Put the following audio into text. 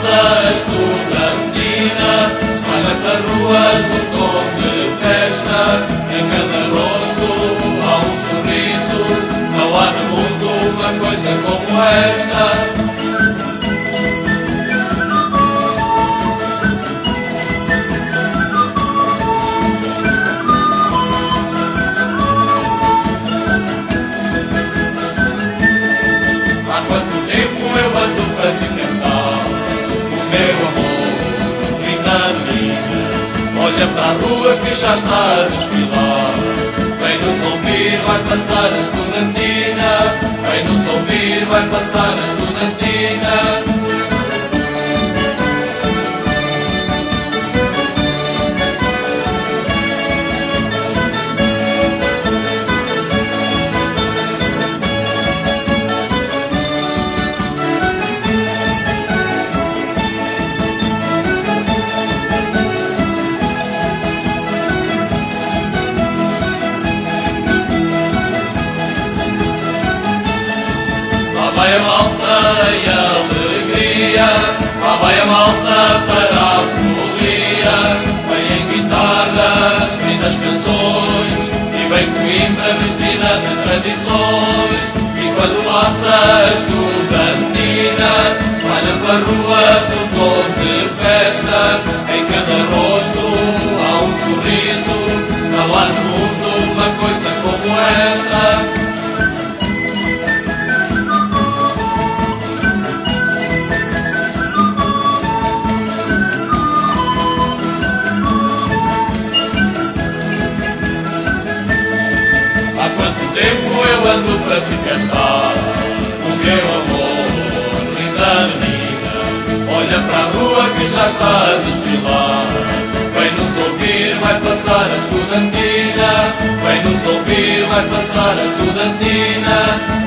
nossa estudantina, espalha para ruas um tom de festa. Em cada rosto há um sorriso, não há no mundo uma coisa como esta. Há quanto tempo eu ando para te cantar o meu amor, linda menina. Olha para a rua que já está a desfilar. Vem nos ouvir, vai passar a estudantina. Vem nos ouvir, vai passar a estudantina. Vai a malta e a alegria, lá vai a malta para a folia. Vem em guitarras, lindas canções, e vem Coimbra vestida de tradições. E quando passa a estudantina, espalha para ruas um tom de festa. Em cada rosto há um sorriso, não há no mundo uma coisa como esta. Há quanto tempo eu ando para te cantar o meu amor, linda menina. Olha para a rua que já está a desfilar. Vem nos ouvir, vai passar a estudantina. Vem nos ouvir, vai passar a estudantina.